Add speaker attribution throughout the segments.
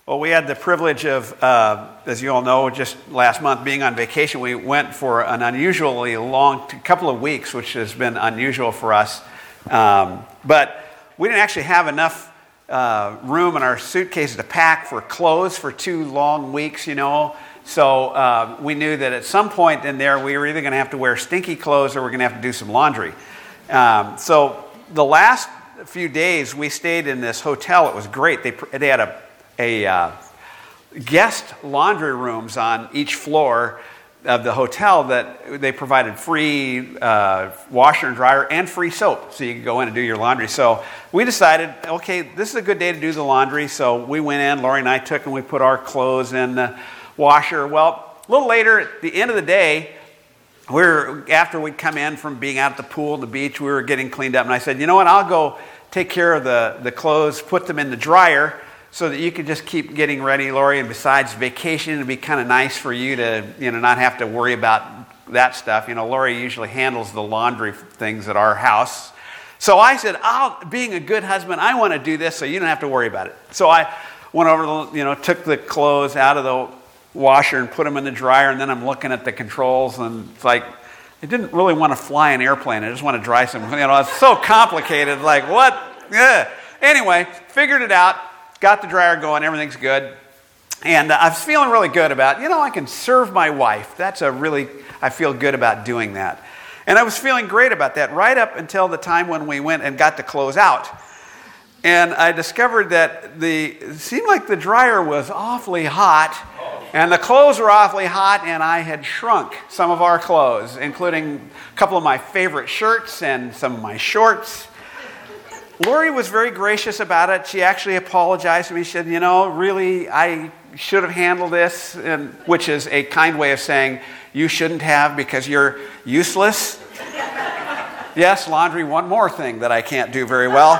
Speaker 1: Well, we had the privilege of, as you all know, just last month being on vacation. We went for an unusually long couple of weeks, which has been unusual for us. But we didn't actually have enough room in our suitcases to pack for clothes for 2 long weeks, So we knew that at some point in there, we were either going to have to wear stinky clothes or we're going to have to do some laundry. So the last few days, we stayed in this hotel. It was great. They had a guest laundry rooms on each floor of the hotel that they provided free washer and dryer and free soap, so you could go in and do your laundry. So we decided, okay, this is a good day to do the laundry. So we went in, Lori and I took and we put our clothes in the washer. Well, a little later, at the end of the day, after we'd come in from being out at the pool and the beach, we were getting cleaned up, and I said, you know what, I'll go take care of the clothes, put them in the dryer, so that you could just keep getting ready, Lori. And besides, vacation, it'd be kind of nice for you to, not have to worry about that stuff. Lori usually handles the laundry things at our house. So I said, being a good husband, I want to do this so you don't have to worry about it. So I went over, took the clothes out of the washer and put them in the dryer, and then I'm looking at the controls, and it's like, I didn't really want to fly an airplane. I just want to dry some, it's so complicated, like what? Yeah. Anyway, figured it out. Got the dryer going, everything's good. And I was feeling really good about, I can serve my wife. I feel good about doing that. And I was feeling great about that right up until the time when we went and got the clothes out. And I discovered that it seemed like the dryer was awfully hot, and the clothes were awfully hot, and I had shrunk some of our clothes, including a couple of my favorite shirts and some of my shorts. Lori was very gracious about it. She actually apologized to me. She said, really, I should have handled this, which is a kind way of saying you shouldn't have because you're useless. Yes, laundry, one more thing that I can't do very well.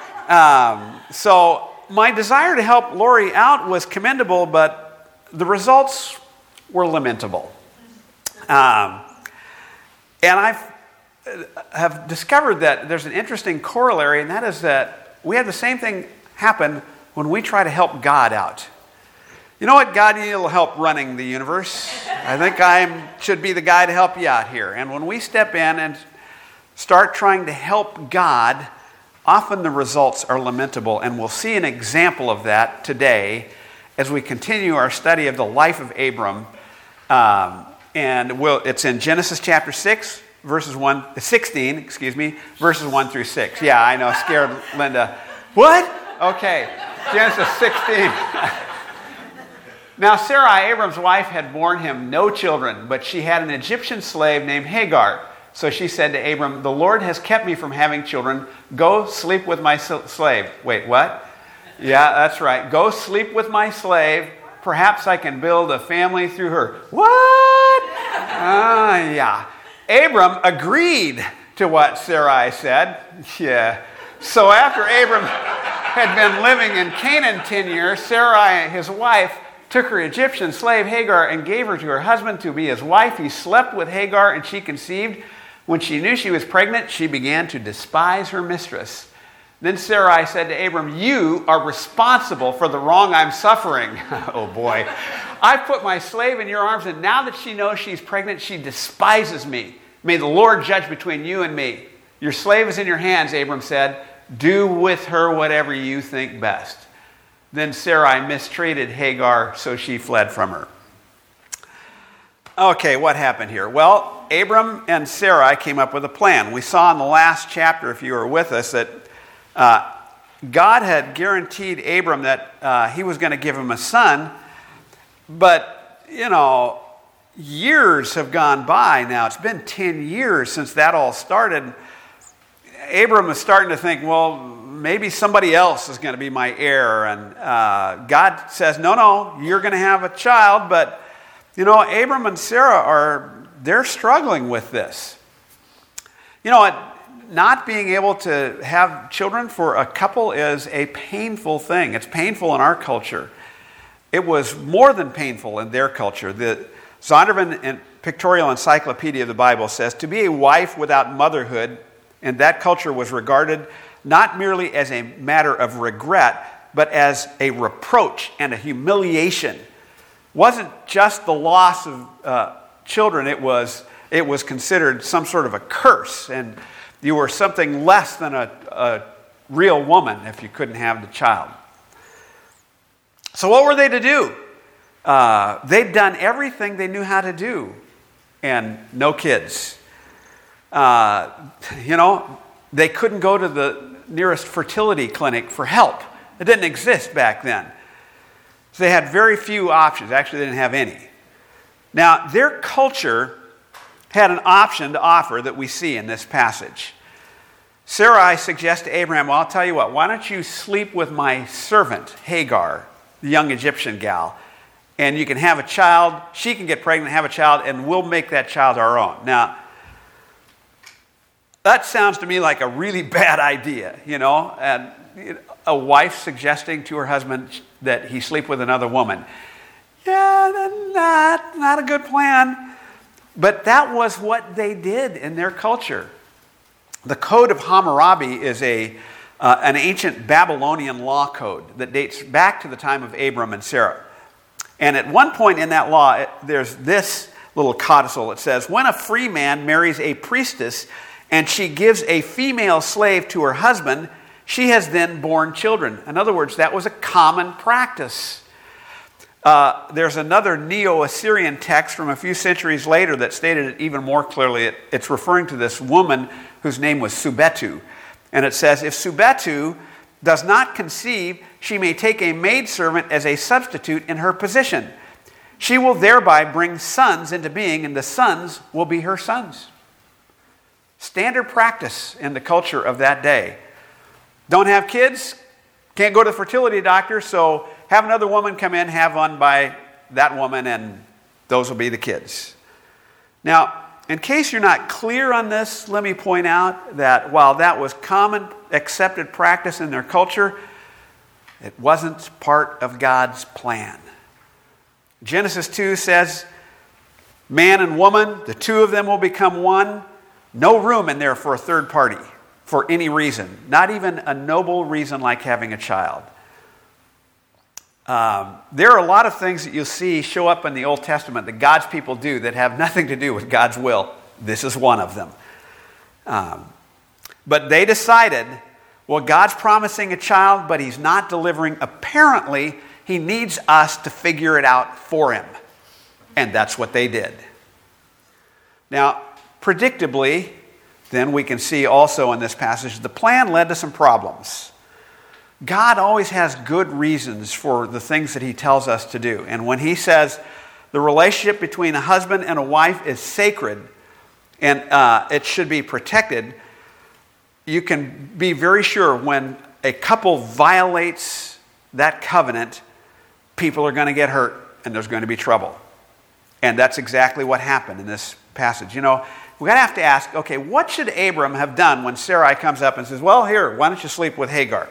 Speaker 1: So my desire to help Lori out was commendable, but the results were lamentable. And I have discovered that there's an interesting corollary, and that is that we have the same thing happen when we try to help God out. You know what? God will help running the universe. I think I should be the guy to help you out here. And when we step in and start trying to help God, often the results are lamentable, and we'll see an example of that today as we continue our study of the life of Abram. It's in Genesis chapter 16, verses 1 through 6. Yeah, I know, scared Linda. What? Okay, Genesis 16. Now Sarai, Abram's wife, had borne him no children, but she had an Egyptian slave named Hagar. So she said to Abram, "The Lord has kept me from having children. Go sleep with my slave." Wait, what? Yeah, that's right. Go sleep with my slave. Perhaps I can build a family through her. What? Yeah. Abram agreed to what Sarai said. Yeah. So after Abram had been living in Canaan 10 years, Sarai, his wife, took her Egyptian slave Hagar and gave her to her husband to be his wife. He slept with Hagar and she conceived. When she knew she was pregnant, she began to despise her mistress. Then Sarai said to Abram, "You are responsible for the wrong I'm suffering." Oh boy. "I've put my slave in your arms, and now that she knows she's pregnant, she despises me. May the Lord judge between you and me." "Your slave is in your hands," Abram said. "Do with her whatever you think best." Then Sarai mistreated Hagar, so she fled from her. Okay, what happened here? Well, Abram and Sarai came up with a plan. We saw in the last chapter, if you were with us, that God had guaranteed Abram that he was going to give him a son. But, years have gone by now. It's been 10 years since that all started. Abram is starting to think, well, maybe somebody else is going to be my heir. And God says, no, you're going to have a child. But, Abram and Sarah they're struggling with this. Not being able to have children for a couple is a painful thing. It's painful in our culture. It was more than painful in their culture. The Zondervan Pictorial Encyclopedia of the Bible says, to be a wife without motherhood in that culture was regarded not merely as a matter of regret, but as a reproach and a humiliation. It wasn't just the loss of children, it was considered some sort of a curse, and you were something less than a real woman if you couldn't have the child. So what were they to do? They'd done everything they knew how to do, and no kids. They couldn't go to the nearest fertility clinic for help. It didn't exist back then. So they had very few options. Actually, they didn't have any. Now, their culture had an option to offer that we see in this passage. Sarai suggests to Abraham, well, I'll tell you what, why don't you sleep with my servant, Hagar, the young Egyptian gal, and you can have a child, she can get pregnant and have a child, and we'll make that child our own. Now, that sounds to me like a really bad idea, and a wife suggesting to her husband that he sleep with another woman. Yeah, not a good plan. But that was what they did in their culture. The Code of Hammurabi is an ancient Babylonian law code that dates back to the time of Abram and Sarah. And at one point in that law, there's this little codicil. It says, when a free man marries a priestess and she gives a female slave to her husband, she has then borne children. In other words, that was a common practice. There's another Neo-Assyrian text from a few centuries later that stated it even more clearly. It's referring to this woman whose name was Subetu. And it says, if Subetu does not conceive, she may take a maidservant as a substitute in her position. She will thereby bring sons into being, and the sons will be her sons. Standard practice in the culture of that day. Don't have kids, can't go to the fertility doctor, so have another woman come in, have one by that woman, and those will be the kids. Now, in case you're not clear on this, let me point out that while that was common, accepted practice in their culture, it wasn't part of God's plan. Genesis 2 says, man and woman, the two of them will become one. No room in there for a third party for any reason, not even a noble reason like having a child. There are a lot of things that you'll see show up in the Old Testament that God's people do that have nothing to do with God's will. This is one of them. But they decided, well, God's promising a child, but he's not delivering. Apparently, he needs us to figure it out for him. And that's what they did. Now, predictably, then we can see also in this passage, the plan led to some problems. God always has good reasons for the things that he tells us to do. And when he says the relationship between a husband and a wife is sacred and it should be protected, you can be very sure when a couple violates that covenant, people are going to get hurt and there's going to be trouble. And that's exactly what happened in this passage. We're going to have to ask, okay, what should Abram have done when Sarai comes up and says, well, here, why don't you sleep with Hagar?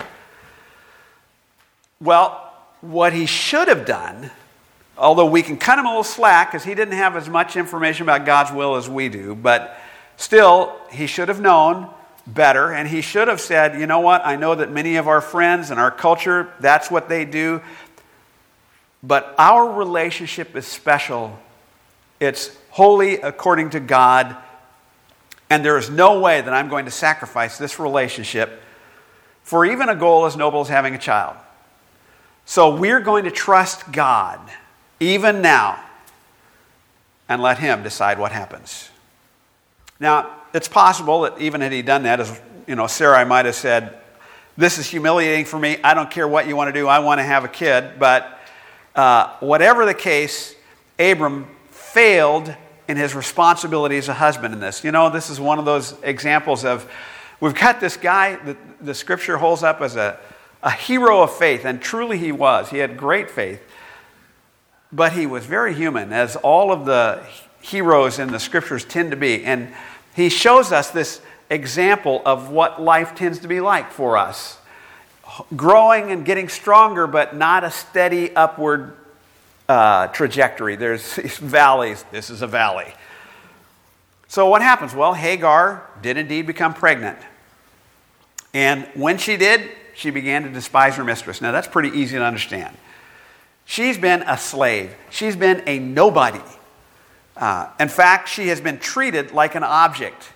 Speaker 1: Well, what he should have done, although we can cut him a little slack because he didn't have as much information about God's will as we do, but still, he should have known better, and he should have said, you know what, I know that many of our friends and our culture, that's what they do, but our relationship is special. It's holy according to God, and there is no way that I'm going to sacrifice this relationship for even a goal as noble as having a child. So we're going to trust God, even now, and let him decide what happens. Now, it's possible that even had he done that, as Sarai might have said, this is humiliating for me. I don't care what you want to do. I want to have a kid. But whatever the case, Abram failed in his responsibility as a husband in this. This is one of those examples of, we've got this guy that the scripture holds up as a hero of faith, and truly he was. He had great faith. But he was very human, as all of the heroes in the scriptures tend to be. And he shows us this example of what life tends to be like for us. Growing and getting stronger, but not a steady upward trajectory. There's these valleys. This is a valley. So what happens? Well, Hagar did indeed become pregnant. And when she did, she began to despise her mistress. Now, that's pretty easy to understand. She's been a slave. She's been a nobody. In fact, she has been treated like an object.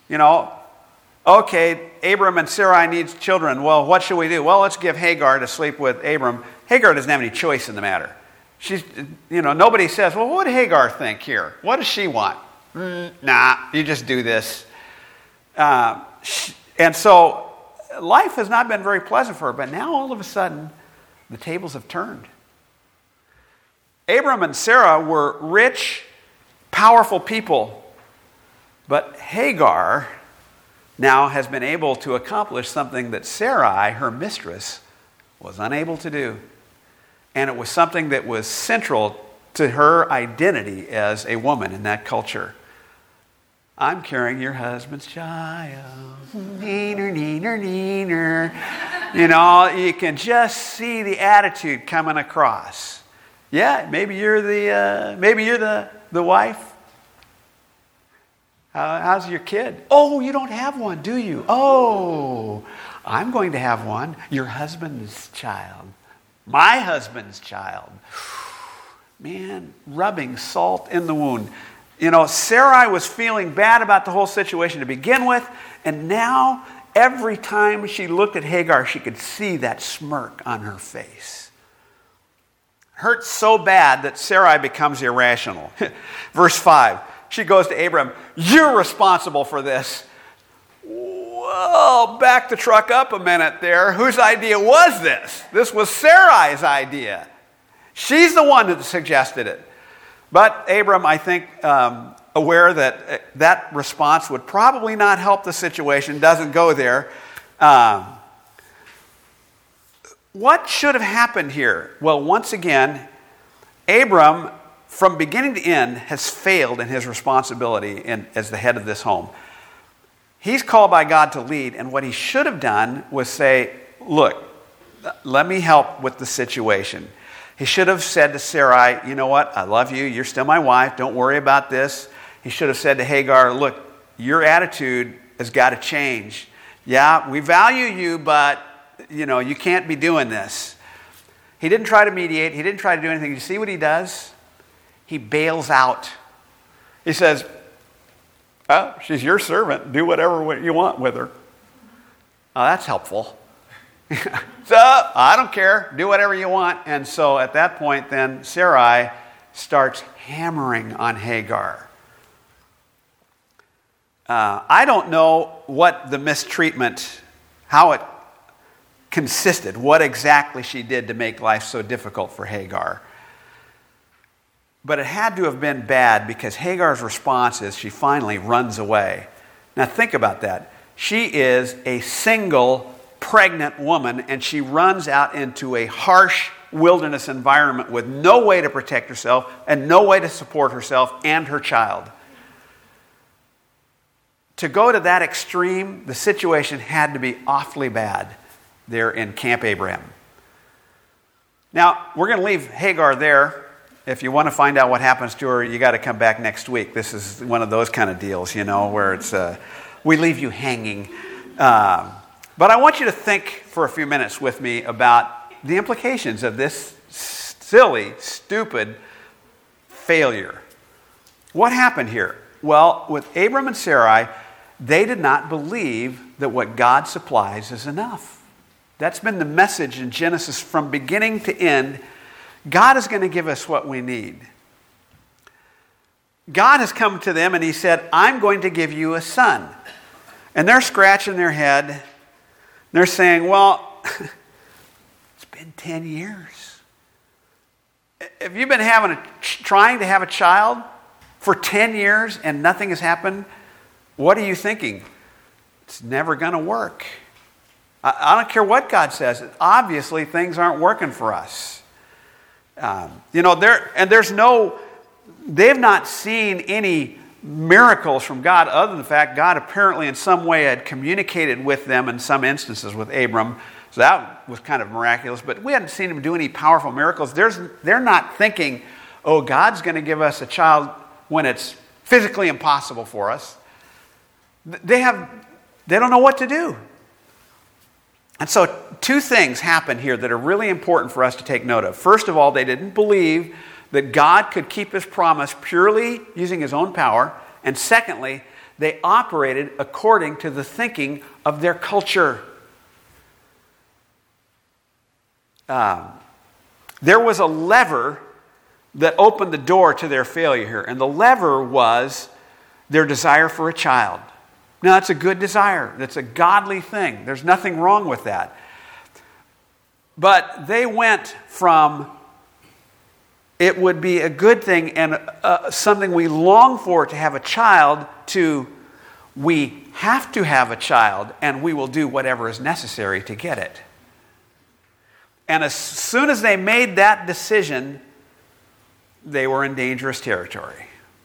Speaker 1: Okay, Abram and Sarai needs children. Well, what should we do? Well, let's give Hagar to sleep with Abram. Hagar doesn't have any choice in the matter. Nobody says, well, what would Hagar think here? What does she want? Nah, you just do this. And so life has not been very pleasant for her, but now all of a sudden, the tables have turned. Abram and Sarah were rich, powerful people, but Hagar now has been able to accomplish something that Sarai, her mistress, was unable to do. And it was something that was central to her identity as a woman in that culture. I'm carrying your husband's child. Neener, neener, neener. You can just see the attitude coming across. Yeah, maybe you're the wife. How's your kid? Oh, you don't have one, do you? Oh, I'm going to have one. Your husband's child. My husband's child. Man, rubbing salt in the wound. Sarai was feeling bad about the whole situation to begin with, and now every time she looked at Hagar, she could see that smirk on her face. Hurt so bad that Sarai becomes irrational. Verse 5, she goes to Abram, you're responsible for this. Whoa, back the truck up a minute there. Whose idea was this? This was Sarai's idea. She's the one that suggested it. But Abram, I think, aware that that response would probably not help the situation, doesn't go there. What should have happened here? Well, once again, Abram, from beginning to end, has failed in his responsibility as the head of this home. He's called by God to lead, and what he should have done was say, look, let me help with the situation. He should have said to Sarai, you know what, I love you, you're still my wife, don't worry about this. He should have said to Hagar, look, your attitude has got to change. Yeah, we value you, but you can't be doing this. He didn't try to mediate. He didn't try to do anything. You see what he does? He bails out. He says, oh, she's your servant. Do whatever you want with her. Oh, that's helpful. So, I don't care. Do whatever you want. And so at that point, then Sarai starts hammering on Hagar. I don't know what the mistreatment, how it consisted, what exactly she did to make life so difficult for Hagar. But it had to have been bad because Hagar's response is she finally runs away. Now think about that. She is a single pregnant woman and she runs out into a harsh wilderness environment with no way to protect herself and no way to support herself and her child. To go to that extreme, the situation had to be awfully bad there in Camp Abraham. Now, we're going to leave Hagar there. If you want to find out what happens to her, you got to come back next week. This is one of those kind of deals, where it's we leave you hanging. But I want you to think for a few minutes with me about the implications of this silly, stupid failure. What happened here? Well, with Abram and Sarai, they did not believe that what God supplies is enough. That's been the message in Genesis from beginning to end. God is going to give us what we need. God has come to them and he said, I'm going to give you a son. And they're scratching their head. They're saying, well, it's been 10 years. If you've been trying to have a child for 10 years and nothing has happened, what are you thinking? It's never going to work. I don't care what God says. Obviously, things aren't working for us. They've not seen any miracles from God other than the fact God apparently in some way had communicated with them in some instances with Abram. So that was kind of miraculous. But we hadn't seen him do any powerful miracles. They're not thinking, oh, God's going to give us a child when it's physically impossible for us. They don't know what to do. And so two things happen here that are really important for us to take note of. First of all, they didn't believe that God could keep his promise purely using his own power. And secondly, they operated according to the thinking of their culture. There was a lever that opened the door to their failure here. And the lever was their desire for a child. Now, it's a good desire. That's a godly thing. There's nothing wrong with that. But they went from it would be a good thing and something we long for to have a child to we have to have a child and we will do whatever is necessary to get it. And as soon as they made that decision, they were in dangerous territory.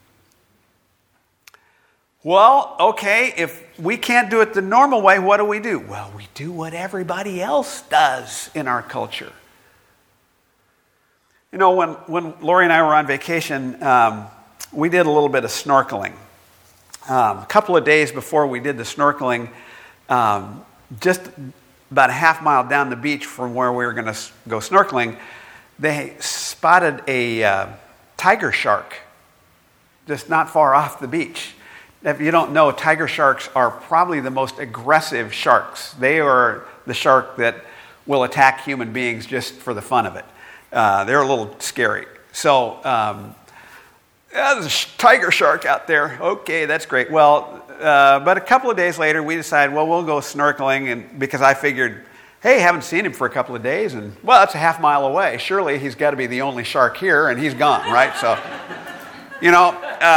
Speaker 1: Well, okay, if we can't do it the normal way, what do? Well, we do what everybody else does in our culture. You know, when Lori and I were on vacation, we did a little bit of snorkeling. A couple of days before we did the snorkeling, just about a half mile down the beach from where we were going to go snorkeling, they spotted a tiger shark just not far off the beach. If you don't know, tiger sharks are probably the most aggressive sharks. They are the shark that will attack human beings just for the fun of it. They're a little scary. So, there's a tiger shark out there. Okay, that's great. Well, but a couple of days later, we decided, well, we'll go snorkeling, and because I figured, hey, haven't seen him for a couple of days, and well, that's a half mile away. Surely he's got to be the only shark here, and he's gone, right? So, you know,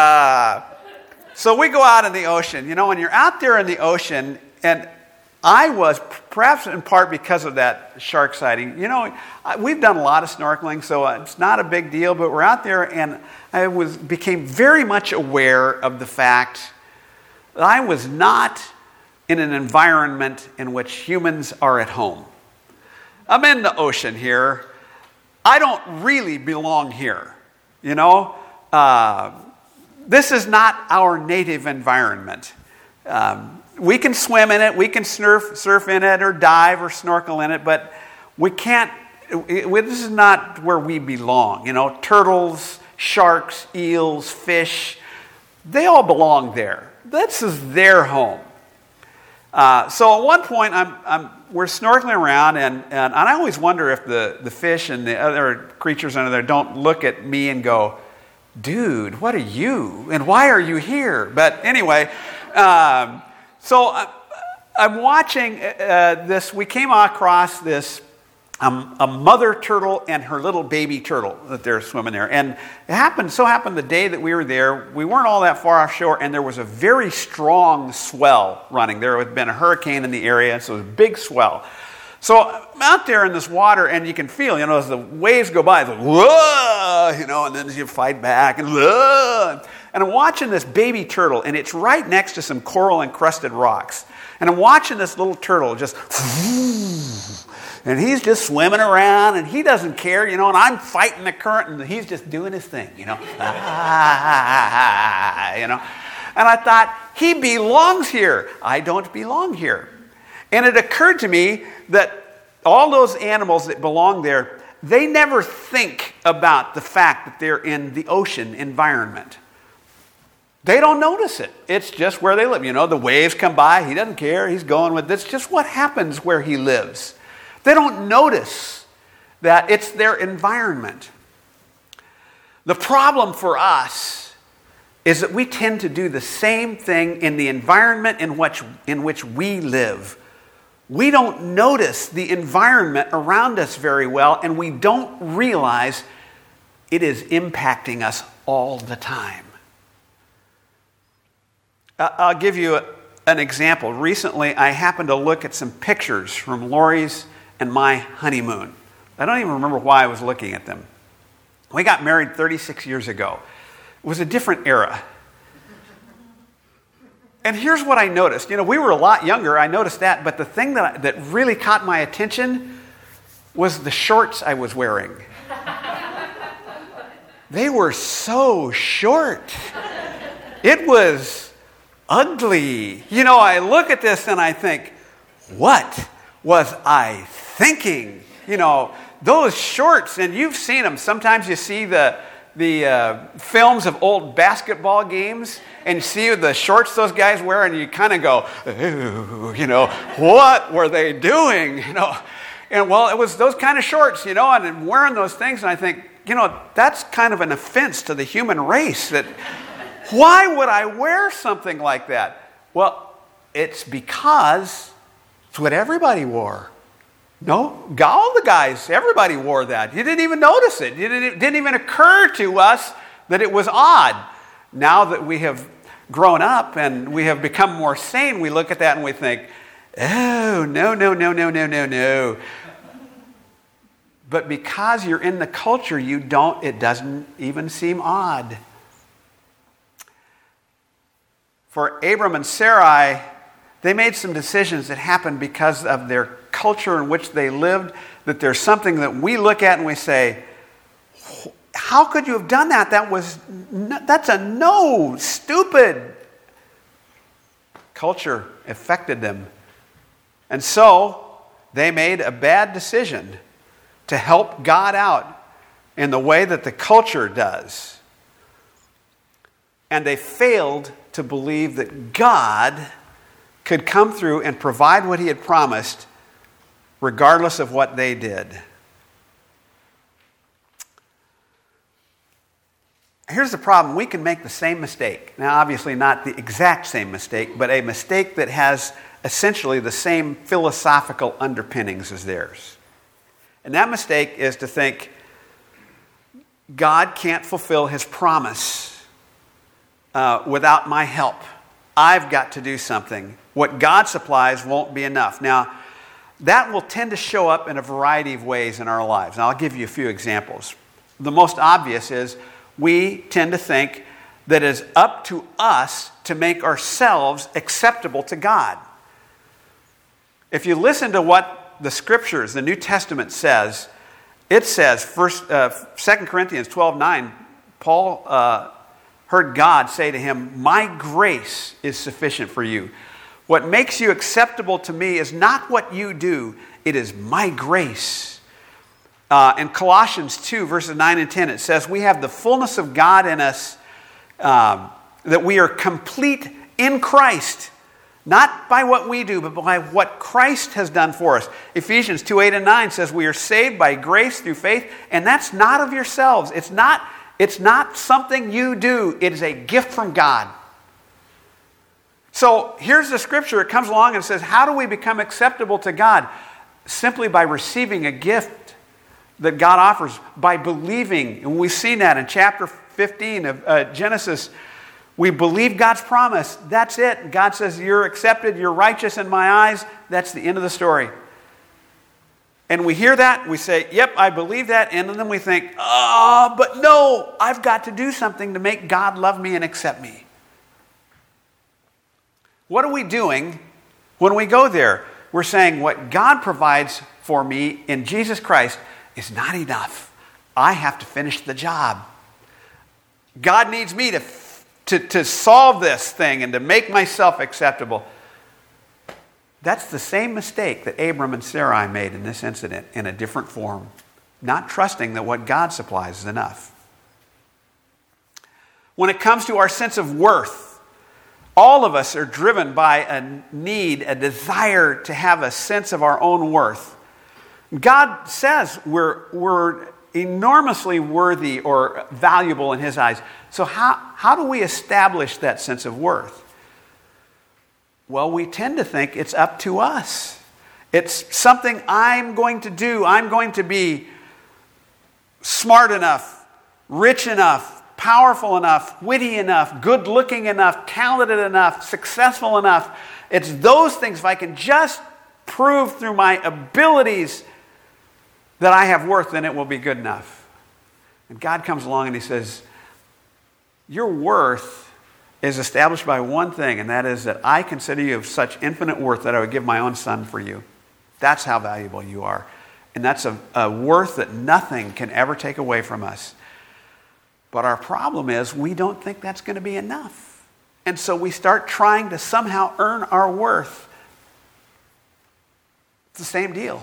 Speaker 1: so we go out in the ocean. You know, when you're out there in the ocean, and I was, perhaps in part because of that shark sighting, you know, we've done a lot of snorkeling, so it's not a big deal, but we're out there, and I became very much aware of the fact that I was not in an environment in which humans are at home. I'm in the ocean here. I don't really belong here, you know. This is not our native environment. We can swim in it, we can surf in it, or dive or snorkel in it, but we can't, this is not where we belong. You know, turtles, sharks, eels, fish, they all belong there. This is their home. So at one point, we're snorkeling around, and I always wonder if the fish and the other creatures under there don't look at me and go, dude, what are you? And why are you here? But anyway, so I'm watching this. We came across this, a mother turtle and her little baby turtle that they're swimming there. And it happened the day that we were there, we weren't all that far offshore, and there was a very strong swell running. There had been a hurricane in the area, so it was a big swell. So I'm out there in this water, and you can feel, you know, as the waves go by, it's like, whoa, you know, and then you fight back, and whoa. And I'm watching this baby turtle, and it's right next to some coral-encrusted rocks. And I'm watching this little turtle just, and he's just swimming around, and he doesn't care, you know, and I'm fighting the current, and he's just doing his thing, you know. You know. And I thought, he belongs here. I don't belong here. And it occurred to me that all those animals that belong there, they never think about the fact that they're in the ocean environment. They don't notice it. It's just where they live. You know, the waves come by. He doesn't care. He's going with this. Just what happens where he lives. They don't notice that it's their environment. The problem for us is that we tend to do the same thing in the environment in which we live. We don't notice the environment around us very well, and we don't realize it is impacting us all the time. I'll give you an example. Recently, I happened to look at some pictures from Lori's and my honeymoon. I don't even remember why I was looking at them. We got married 36 years ago. It was a different era. And here's what I noticed. You know, we were a lot younger, I noticed that, but the thing that really caught my attention was the shorts I was wearing. They were so short. It was ugly. You know, I look at this and I think, what was I thinking? You know, those shorts, and you've seen them. Sometimes you see the films of old basketball games, and you see the shorts those guys wear, and you kind of go, ooh, you know, what were they doing? You know, and well, it was those kind of shorts, you know, and I'm wearing those things, and I think, you know, that's kind of an offense to the human race. That why would I wear something like that? Well, it's because it's what everybody wore. No, all the guys, everybody wore that. You didn't even notice it. It didn't even occur to us that it was odd. Now that we have grown up and we have become more sane, we look at that and we think, oh, no. But because you're in the culture, it doesn't even seem odd. For Abram and Sarai, they made some decisions that happened because of their culture in which they lived, that there's something that we look at and we say, how could you have done that? That's a no, stupid. Culture affected them. And so they made a bad decision to help God out in the way that the culture does. And they failed to believe that God could come through and provide what he had promised regardless of what they did. Here's the problem. We can make the same mistake. Now, obviously not the exact same mistake, but a mistake that has essentially the same philosophical underpinnings as theirs. And that mistake is to think God can't fulfill his promise without my help. I've got to do something. What God supplies won't be enough. Now, that will tend to show up in a variety of ways in our lives. And I'll give you a few examples. The most obvious is we tend to think that it is up to us to make ourselves acceptable to God. If you listen to what the Scriptures, the New Testament says, it says, 2 Corinthians 12:9, Paul heard God say to him, my grace is sufficient for you. What makes you acceptable to me is not what you do, it is my grace. In Colossians 2, verses 9 and 10, it says, we have the fullness of God in us, that we are complete in Christ, not by what we do, but by what Christ has done for us. Ephesians 2, 8 and 9 says, we are saved by grace through faith, and that's not of yourselves. It's not something you do. It is a gift from God. So here's the scripture. It comes along and says, how do we become acceptable to God? Simply by receiving a gift that God offers, by believing. And we've seen that in chapter 15 of Genesis. We believe God's promise. That's it. God says, you're accepted, you're righteous in my eyes. That's the end of the story. And we hear that, we say, yep, I believe that. And then we think, but no, I've got to do something to make God love me and accept me. What are we doing when we go there? We're saying what God provides for me in Jesus Christ is not enough. I have to finish the job. God needs me to solve this thing and to make myself acceptable. That's the same mistake that Abram and Sarai made in this incident in a different form. Not trusting that what God supplies is enough. When it comes to our sense of worth, all of us are driven by a need, a desire to have a sense of our own worth. God says we're enormously worthy or valuable in his eyes. So how do we establish that sense of worth? Well, we tend to think it's up to us. It's something I'm going to do. I'm going to be smart enough, rich enough, powerful enough, witty enough, good-looking enough, talented enough, successful enough. It's those things. If I can just prove through my abilities that I have worth, then it will be good enough. And God comes along and he says, your worth is established by one thing, and that is that I consider you of such infinite worth that I would give my own son for you. That's how valuable you are. And that's a worth that nothing can ever take away from us. But our problem is we don't think that's going to be enough. And so we start trying to somehow earn our worth the same deal.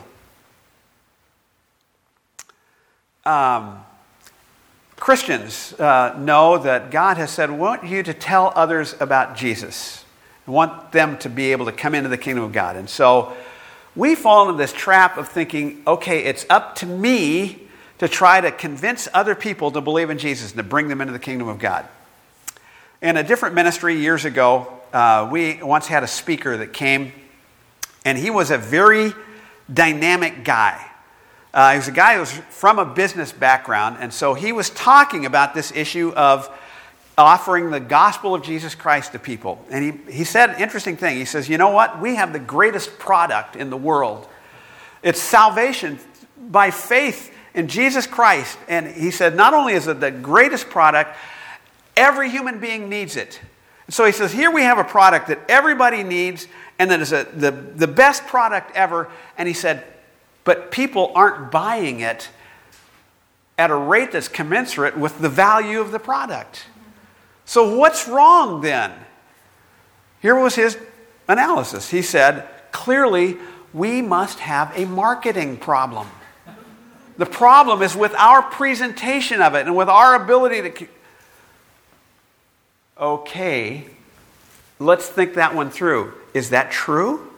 Speaker 1: Christians know that God has said, "I want you to tell others about Jesus. I want them to be able to come into the kingdom of God." And so we fall into this trap of thinking, okay, it's up to me to try to convince other people to believe in Jesus and to bring them into the kingdom of God. In a different ministry years ago, we once had a speaker that came, and he was a very dynamic guy. He was a guy who was from a business background, and so he was talking about this issue of offering the gospel of Jesus Christ to people. And he said an interesting thing. He says, you know what? We have the greatest product in the world. It's salvation by faith in Jesus Christ. And he said, not only is it the greatest product, every human being needs it. And so he says, here we have a product that everybody needs, and that is the best product ever. And he said, but people aren't buying it at a rate that's commensurate with the value of the product. So what's wrong then? Here was his analysis. He said, clearly, we must have a marketing problem. The problem is with our presentation of it and with our ability to... Okay, let's think that one through. Is that true?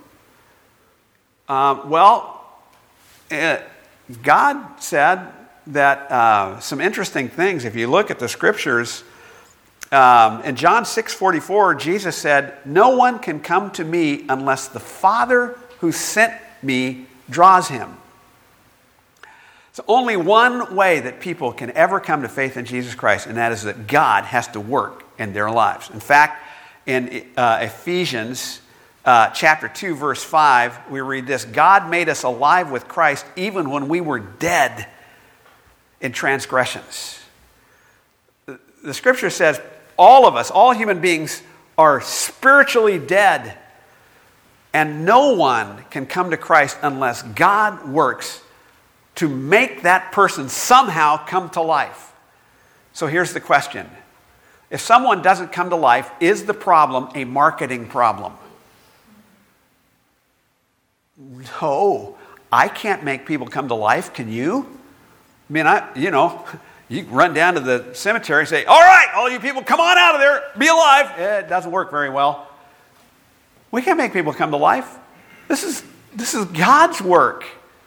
Speaker 1: God said that some interesting things. If you look at the scriptures, in John 6:44, Jesus said, "No one can come to me unless the Father who sent me draws him." It's only one way that people can ever come to faith in Jesus Christ, and that is that God has to work in their lives. In fact, in Ephesians chapter 2, verse 5, we read this: God made us alive with Christ even when we were dead in transgressions. The scripture says all of us, all human beings, are spiritually dead, and no one can come to Christ unless God works to make that person somehow come to life. So here's the question. If someone doesn't come to life, is the problem a marketing problem? No, I can't make people come to life. Can you? I mean, you can run down to the cemetery and say, all right, all you people, come on out of there, be alive. It doesn't work very well. We can't make people come to life. This is God's work.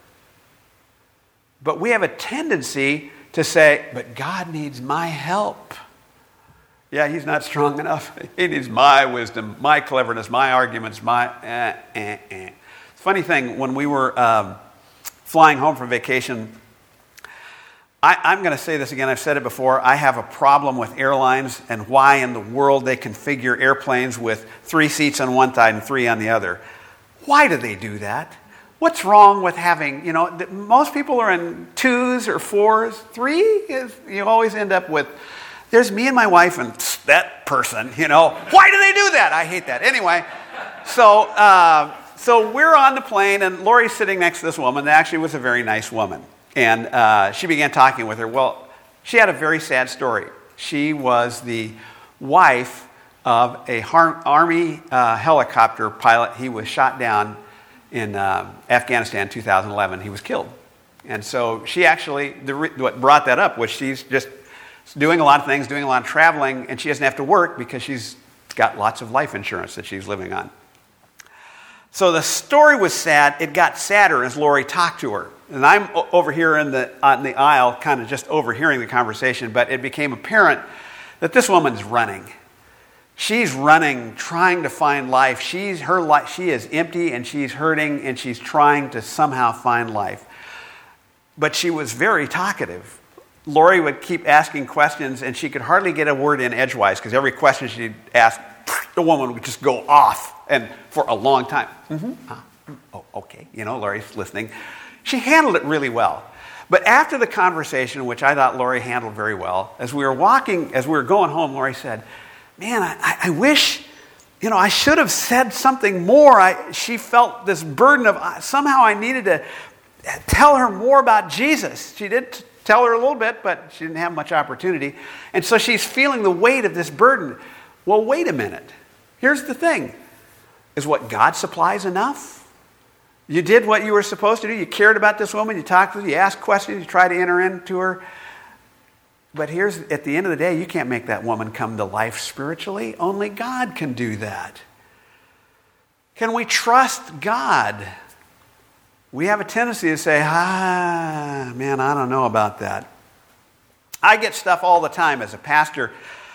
Speaker 1: But we have a tendency to say, but God needs my help. Yeah, he's not strong enough. He needs my wisdom, my cleverness, my arguments, my... Funny thing, when we were flying home from vacation, I'm going to say this again, I've said it before, I have a problem with airlines and why in the world they configure airplanes with 3 seats on one side and 3 on the other. Why do they do that? What's wrong with having, most people are in 2s or 4s. 3 is, you always end up with, there's me and my wife and that person, Why do they do that? I hate that. Anyway, so we're on the plane, and Lori's sitting next to this woman that actually was a very nice woman. And she began talking with her. Well, she had a very sad story. She was the wife of a Army helicopter pilot. He was shot down in Afghanistan in 2011. He was killed. And so she actually, what brought that up was she's just doing a lot of things, doing a lot of traveling, and she doesn't have to work because she's got lots of life insurance that she's living on. So the story was sad. It got sadder as Lori talked to her. And I'm over here on the aisle, kind of just overhearing the conversation, but it became apparent that this woman's running. She's running, trying to find life. She is empty, and she's hurting, and she's trying to somehow find life. But she was very talkative. Lori would keep asking questions, and she could hardly get a word in edgewise, because every question she'd ask, the woman would just go off, and for a long time. Okay, Lori's listening. She handled it really well. But after the conversation, which I thought Lori handled very well, as we were going home, Lori said, man, I wish, I should have said something more. She felt this burden of, somehow I needed to tell her more about Jesus. She did tell her a little bit, but she didn't have much opportunity. And so she's feeling the weight of this burden. Well, wait a minute. Here's the thing. Is what God supplies enough? You did what you were supposed to do. You cared about this woman. You talked with her. You asked questions. You tried to enter into her. But here's, at the end of the day, you can't make that woman come to life spiritually. Only God can do that. Can we trust God? We have a tendency to say, man, I don't know about that. I get stuff all the time as a pastor,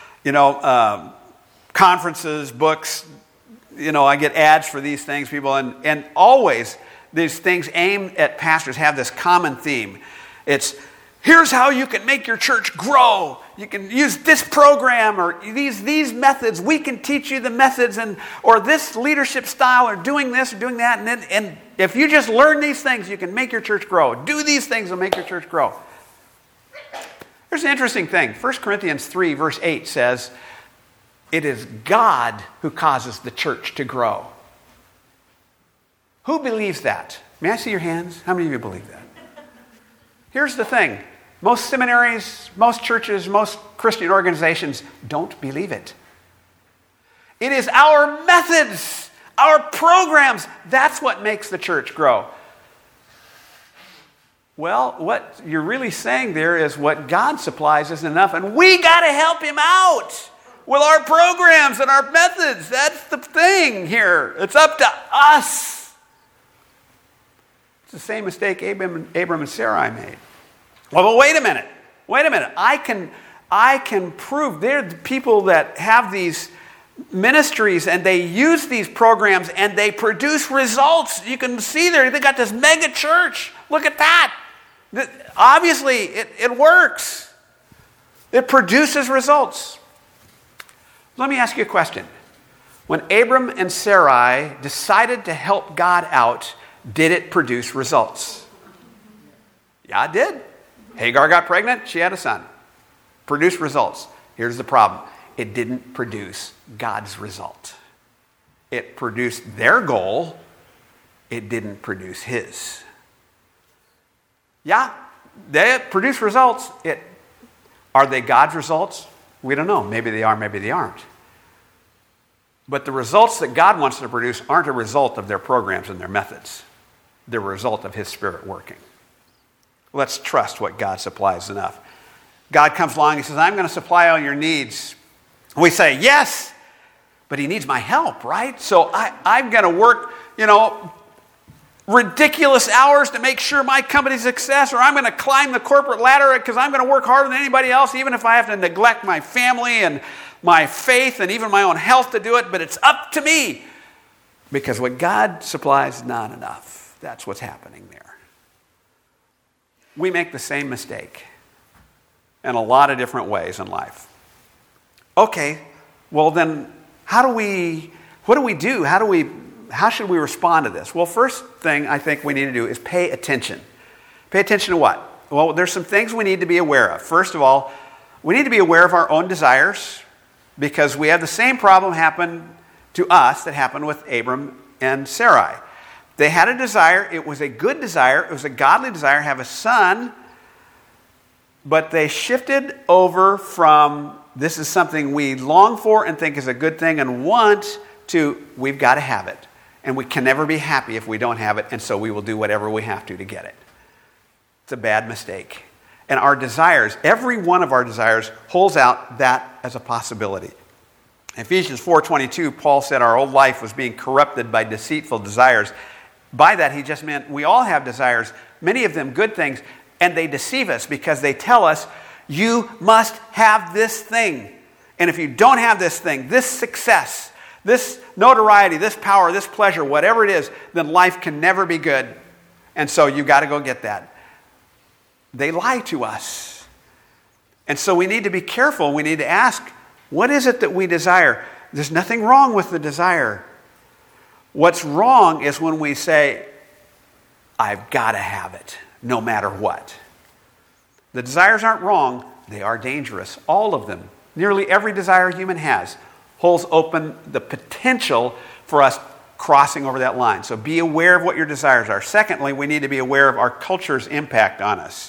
Speaker 1: conferences, books, I get ads for these things, people, and always these things aimed at pastors have this common theme. It's, here's how you can make your church grow. You can use this program or these methods. We can teach you the methods or this leadership style or doing this or doing that. And if you just learn these things, you can make your church grow. Do these things will make your church grow. There's an interesting thing. 1 Corinthians 3 verse 8 says, it is God who causes the church to grow. Who believes that? May I see your hands? How many of you believe that? Here's the thing. Most seminaries, most churches, most Christian organizations don't believe it. It is our methods, our programs, that's what makes the church grow. Well, what you're really saying there is what God supplies isn't enough, and we got to help him out with our programs and our methods. That's the thing here. It's up to us. It's the same mistake Abram and Sarai made. Well, but wait a minute. I can prove they're the people that have these ministries and they use these programs and they produce results. You can see there, they got this mega church. Look at that. Obviously, it works. It produces results. Let me ask you a question. When Abram and Sarai decided to help God out, did it produce results? Yeah, it did. Hagar got pregnant, she had a son. Produced results. Here's the problem. It didn't produce God's result. It produced their goal. It didn't produce his. Yeah, they produce results. Are they God's results? We don't know. Maybe they are, maybe they aren't. But the results that God wants to produce aren't a result of their programs and their methods. They're a result of his Spirit working. Let's trust what God supplies enough. God comes along and says, I'm going to supply all your needs. We say, yes, but he needs my help, right? So I'm going to work, ridiculous hours to make sure my company's success, or I'm going to climb the corporate ladder because I'm going to work harder than anybody else, even if I have to neglect my family and my faith and even my own health to do it, but it's up to me. Because what God supplies is not enough. That's what's happening there. We make the same mistake in a lot of different ways in life. Okay, well then, what do we do? How should we respond to this? Well, first thing I think we need to do is pay attention. Pay attention to what? Well, there's some things we need to be aware of. First of all, we need to be aware of our own desires because we have the same problem happen to us that happened with Abram and Sarai. They had a desire. It was a good desire. It was a godly desire to have a son, but they shifted over from this is something we long for and think is a good thing and want to we've got to have it. And we can never be happy if we don't have it, and so we will do whatever we have to get it. It's a bad mistake. And our desires, every one of our desires, holds out that as a possibility. In Ephesians 4:22, Paul said our old life was being corrupted by deceitful desires. By that, he just meant we all have desires, many of them good things, and they deceive us because they tell us, you must have this thing. And if you don't have this thing, this success, this notoriety, this power, this pleasure, whatever it is, then life can never be good. And so you've got to go get that. They lie to us. And so we need to be careful. We need to ask, what is it that we desire? There's nothing wrong with the desire. What's wrong is when we say, I've got to have it, no matter what. The desires aren't wrong. They are dangerous. All of them. Nearly every desire a human has holds open the potential for us crossing over that line. So be aware of what your desires are. Secondly, we need to be aware of our culture's impact on us.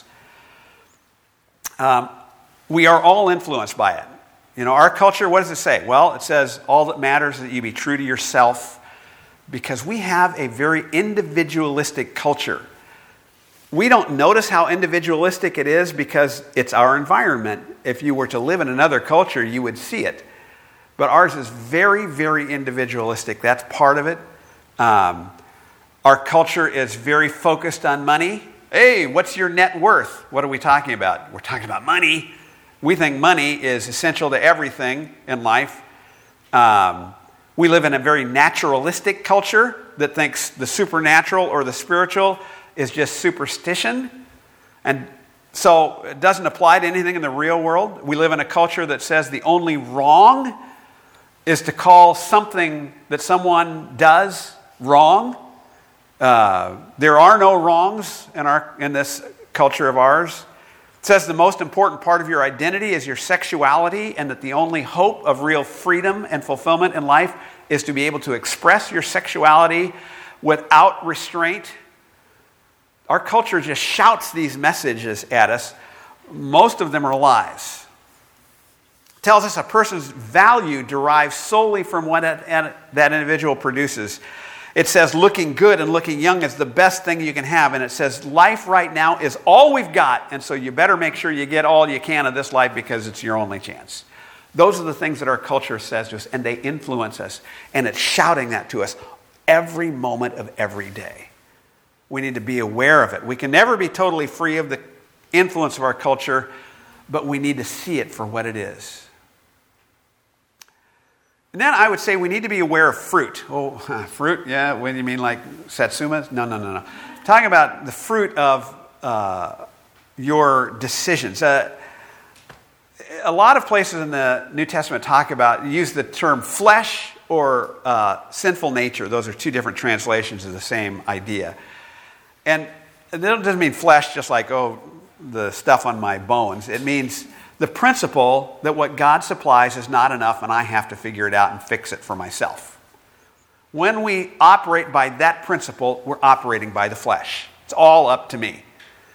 Speaker 1: We are all influenced by it. Our culture, what does it say? Well, it says all that matters is that you be true to yourself. because we have a very individualistic culture. We don't notice how individualistic it is because it's our environment. If you were to live in another culture, you would see it. But ours is very, very individualistic. That's part of it. Our culture is very focused on money. Hey, what's your net worth? What are we talking about? We're talking about money. We think money is essential to everything in life. We live in a very naturalistic culture that thinks the supernatural or the spiritual is just superstition. And so it doesn't apply to anything in the real world. We live in a culture that says the only wrong is to call something that someone does wrong. There are no wrongs in this culture of ours. It says the most important part of your identity is your sexuality, and that the only hope of real freedom and fulfillment in life is to be able to express your sexuality without restraint. Our culture just shouts these messages at us. Most of them are lies. It tells us a person's value derives solely from what that individual produces. It says looking good and looking young is the best thing you can have. And it says life right now is all we've got. And so you better make sure you get all you can of this life because it's your only chance. Those are the things that our culture says to us, and they influence us. And it's shouting that to us every moment of every day. We need to be aware of it. We can never be totally free of the influence of our culture, but we need to see it for what it is. And then I would say we need to be aware of fruit. Oh, fruit? Yeah, what do you mean, like satsumas? No. Talking about the fruit of your decisions. A lot of places in the New Testament use the term flesh or sinful nature. Those are two different translations of the same idea. And it doesn't mean flesh just like, the stuff on my bones. It means the principle that what God supplies is not enough and I have to figure it out and fix it for myself. When we operate by that principle, we're operating by the flesh. It's all up to me.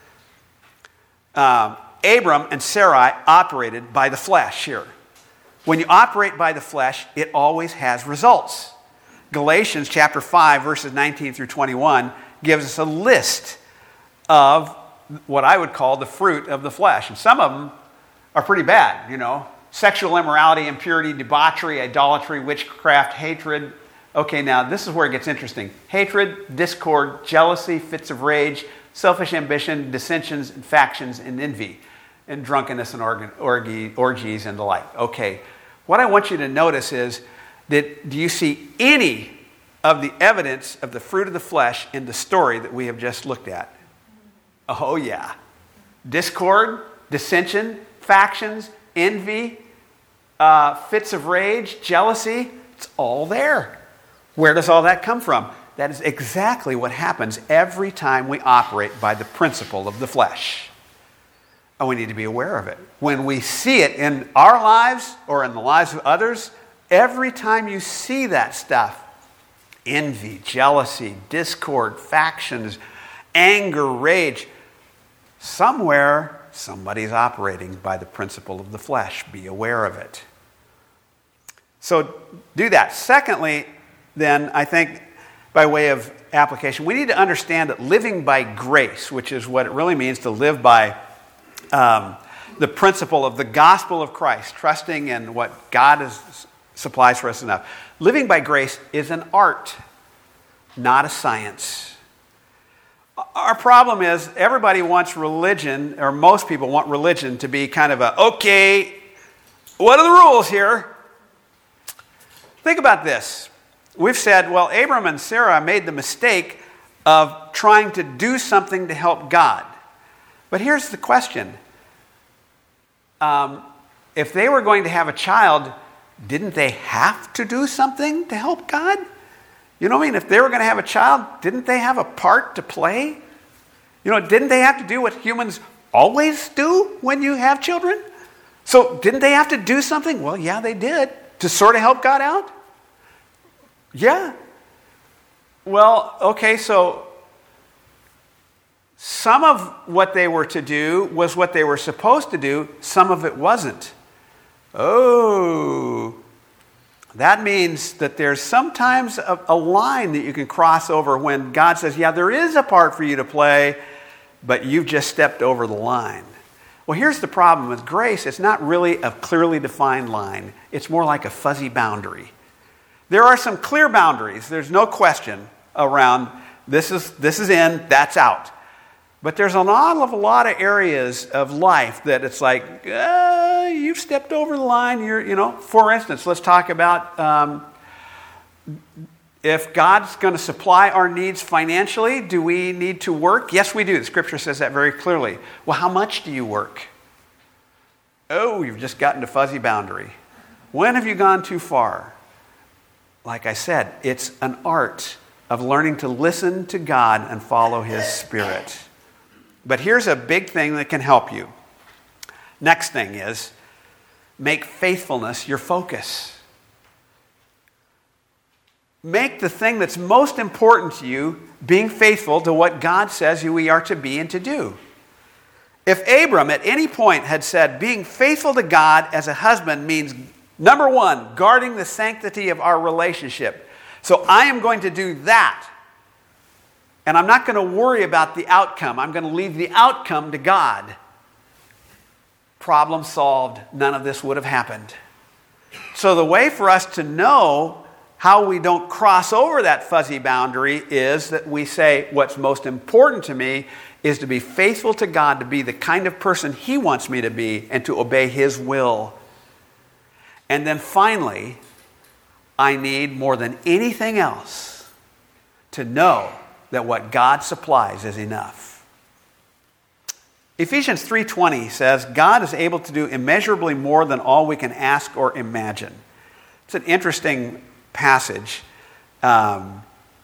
Speaker 1: Abram and Sarai operated by the flesh here. When you operate by the flesh, it always has results. Galatians chapter 5, verses 19 through 21 gives us a list of what I would call the fruit of the flesh. And some of them are pretty bad, Sexual immorality, impurity, debauchery, idolatry, witchcraft, hatred. Okay, now this is where it gets interesting. Hatred, discord, jealousy, fits of rage, selfish ambition, dissensions, and factions, and envy, and drunkenness and orgies and the like. Okay, what I want you to notice is that do you see any of the evidence of the fruit of the flesh in the story that we have just looked at? Oh yeah. Discord, dissension, factions, envy, fits of rage, jealousy, it's all there. Where does all that come from? That is exactly what happens every time we operate by the principle of the flesh. And we need to be aware of it. When we see it in our lives or in the lives of others, every time you see that stuff, envy, jealousy, discord, factions, anger, rage, somewhere somebody's operating by the principle of the flesh. Be aware of it. So do that. Secondly, then, I think by way of application, we need to understand that living by grace, which is what it really means to live by the principle of the gospel of Christ, trusting in what God supplies for us enough. Living by grace is an art, not a science. Our problem is everybody wants religion, or most people want religion to be kind of okay, what are the rules here? Think about this. We've said, well, Abram and Sarah made the mistake of trying to do something to help God. But here's the question. If they were going to have a child, didn't they have to do something to help God? You know what I mean? If they were going to have a child, didn't they have a part to play? Didn't they have to do what humans always do when you have children? So didn't they have to do something? Well, yeah, they did. To sort of help God out? Yeah. Well, okay, so some of what they were to do was what they were supposed to do. Some of it wasn't. Oh, That means that there's sometimes a line that you can cross over when God says, yeah, there is a part for you to play, but you've just stepped over the line. Well, here's the problem with grace. It's not really a clearly defined line. It's more like a fuzzy boundary. There are some clear boundaries. There's no question around this is in, that's out. But there's a lot of areas of life that it's like, you've stepped over the line. For instance, let's talk about if God's going to supply our needs financially, do we need to work? Yes, we do. The Scripture says that very clearly. Well, how much do you work? Oh, you've just gotten to fuzzy boundary. When have you gone too far? Like I said, it's an art of learning to listen to God and follow His Spirit. But here's a big thing that can help you. Next thing is, make faithfulness your focus. Make the thing that's most important to you being faithful to what God says we are to be and to do. If Abram at any point had said being faithful to God as a husband means, number one, guarding the sanctity of our relationship. So I am going to do that. And I'm not going to worry about the outcome. I'm going to leave the outcome to God. Problem solved. None of this would have happened. So the way for us to know how we don't cross over that fuzzy boundary is that we say, what's most important to me is to be faithful to God, to be the kind of person He wants me to be, and to obey His will. And then finally, I need more than anything else to know that what God supplies is enough. Ephesians 3:20 says, God is able to do immeasurably more than all we can ask or imagine. It's an interesting passage. The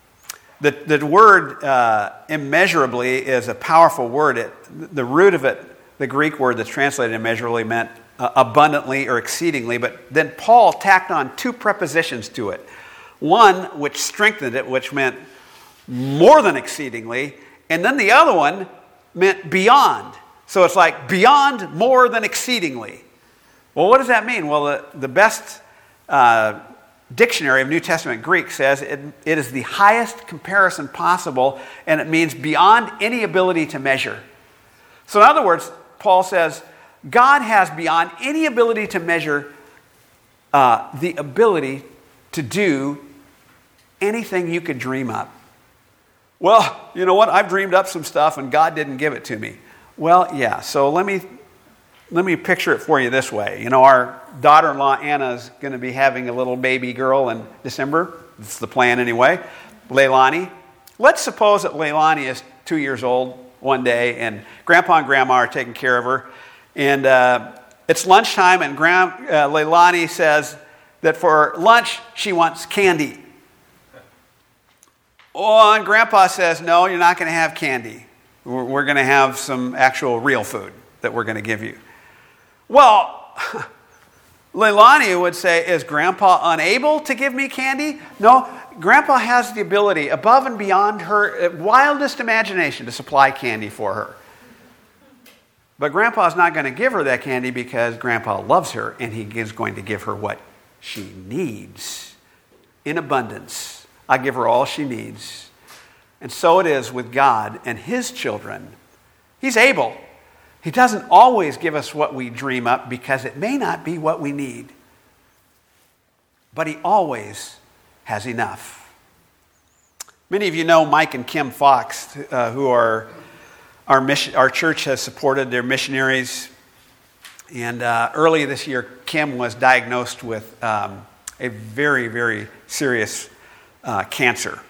Speaker 1: word immeasurably is a powerful word. The root of it, the Greek word that's translated immeasurably, meant abundantly or exceedingly, but then Paul tacked on two prepositions to it. One which strengthened it, which meant more than exceedingly, and then the other one meant beyond. So it's like beyond, more than exceedingly. Well, what does that mean? Well, the best dictionary of New Testament Greek says it is the highest comparison possible, and it means beyond any ability to measure. So in other words, Paul says, God has beyond any ability to measure the ability to do anything you could dream up. Well, you know what? I've dreamed up some stuff and God didn't give it to me. Well, yeah, so let me picture it for you this way. You know, our daughter-in-law Anna's going to be having a little baby girl in December. That's the plan anyway. Leilani. Let's suppose that Leilani is 2 years old one day and Grandpa and Grandma are taking care of her. And it's lunchtime and Leilani says that for lunch she wants candy. Oh, and Grandpa says, no, you're not going to have candy. We're going to have some actual real food that we're going to give you. Well, Leilani would say, is Grandpa unable to give me candy? No, Grandpa has the ability, above and beyond her wildest imagination, to supply candy for her. But Grandpa's not going to give her that candy because Grandpa loves her and he is going to give her what she needs in abundance. I give her all she needs. And so it is with God and His children. He's able. He doesn't always give us what we dream up because it may not be what we need. But He always has enough. Many of you know Mike and Kim Fox, who are our church has supported their missionaries. And early this year, Kim was diagnosed with a very, very serious cancer.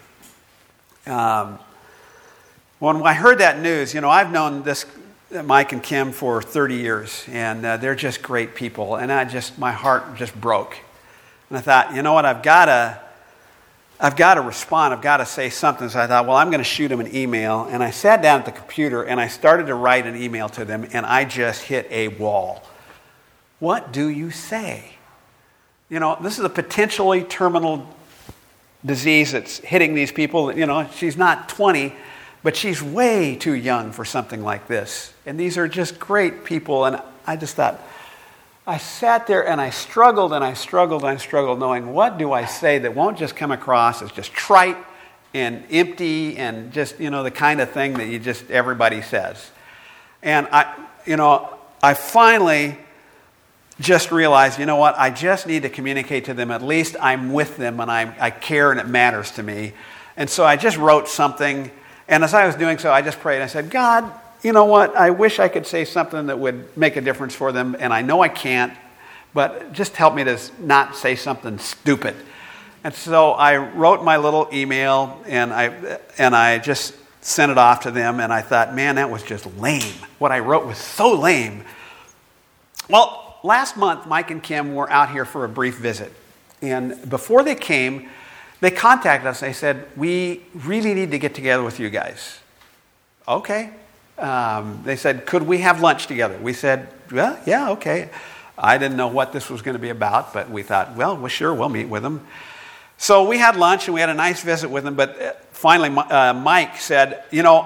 Speaker 1: When I heard that news, you know, I've known Mike and Kim for 30 years, and they're just great people. And my heart just broke. And I thought, you know what, I've got to respond. I've got to say something. So I thought, well, I'm going to shoot them an email. And I sat down at the computer and I started to write an email to them, and I just hit a wall. What do you say? You know, this is a potentially terminal disease that's hitting these people. You know, she's not 20, but she's way too young for something like this. And these are just great people. And I just thought, I sat there and I struggled and I struggled and I struggled knowing what do I say that won't just come across as just trite and empty and just, the kind of thing that everybody says. And I finally just realized, I just need to communicate to them. At least I'm with them and I care and it matters to me. And so I just wrote something. And as I was doing so, I just prayed. I said, God, you know what? I wish I could say something that would make a difference for them. And I know I can't, but just help me to not say something stupid. And so I wrote my little email and I just sent it off to them. And I thought, man, that was just lame. What I wrote was so lame. Well, last month, Mike and Kim were out here for a brief visit. And before they came, they contacted us. They said, we really need to get together with you guys. Okay. They said, could we have lunch together? We said, well, yeah, okay. I didn't know what this was going to be about, but we thought, well, sure, we'll meet with them. So we had lunch and we had a nice visit with them. But finally, Mike said,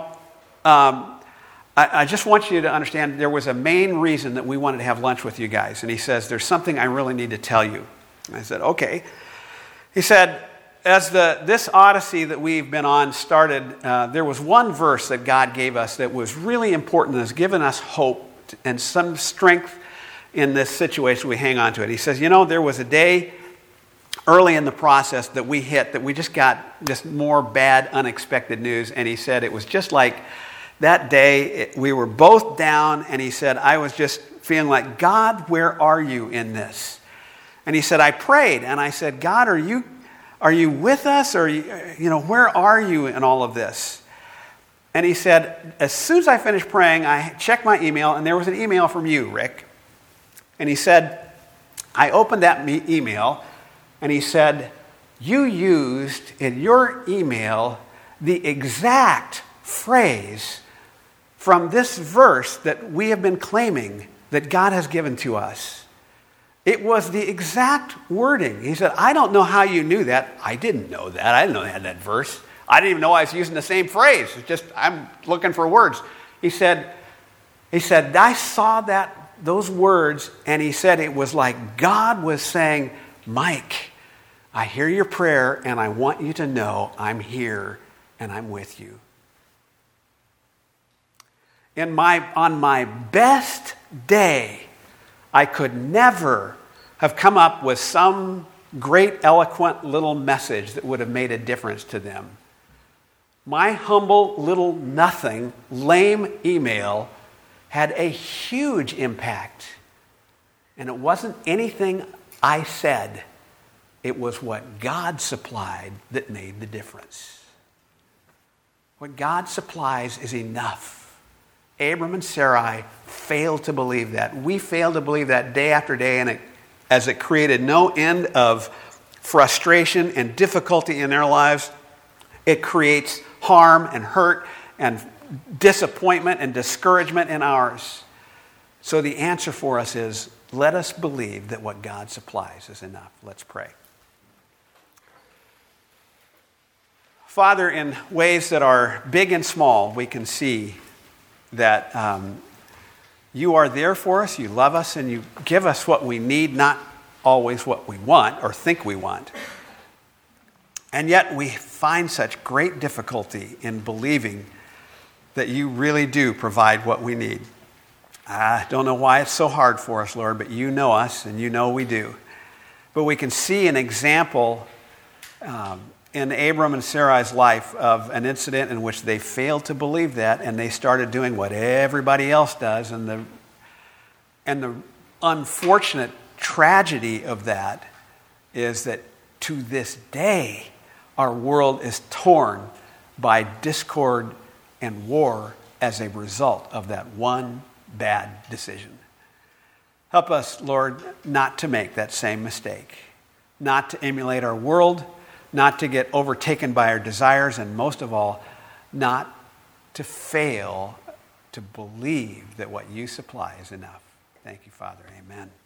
Speaker 1: I just want you to understand there was a main reason that we wanted to have lunch with you guys. And he says, there's something I really need to tell you. And I said, okay. He said, as this odyssey that we've been on started, there was one verse that God gave us that was really important and has given us hope and some strength in this situation. We hang on to it. He says, there was a day early in the process that we hit that we just got just more bad, unexpected news. And he said it was just like that day we were both down. And he said, I was just feeling like, God, where are you in this? And he said, I prayed. And I said, God, are you with us? Or, where are you in all of this? And he said, as soon as I finished praying, I checked my email, and there was an email from you, Rick. And he said, I opened that email, and he said, you used in your email the exact phrase from this verse that we have been claiming that God has given to us. It was the exact wording. He said, I don't know how you knew that. I didn't know that. I didn't know they had that verse. I didn't even know I was using the same phrase. It's just, I'm looking for words. He said, I saw those words, and he said it was like God was saying, Mike, I hear your prayer, and I want you to know I'm here, and I'm with you. On my best day, I could never have come up with some great, eloquent little message that would have made a difference to them. My humble little nothing, lame email had a huge impact. And it wasn't anything I said. It was what God supplied that made the difference. What God supplies is enough. Abram and Sarai failed to believe that. We failed to believe that day after day, and as it created no end of frustration and difficulty in their lives, it creates harm and hurt and disappointment and discouragement in ours. So the answer for us is, let us believe that what God supplies is enough. Let's pray. Father, in ways that are big and small, we can see that you are there for us, you love us, and you give us what we need, not always what we want or think we want. And yet we find such great difficulty in believing that you really do provide what we need. I don't know why it's so hard for us, Lord, but you know us and you know we do. But we can see an example in Abram and Sarai's life of an incident in which they failed to believe that, and they started doing what everybody else does. And the unfortunate tragedy of that is that to this day, our world is torn by discord and war as a result of that one bad decision. Help us, Lord, not to make that same mistake, not to emulate our world, not to get overtaken by our desires, and most of all, not to fail to believe that what you supply is enough. Thank you, Father. Amen.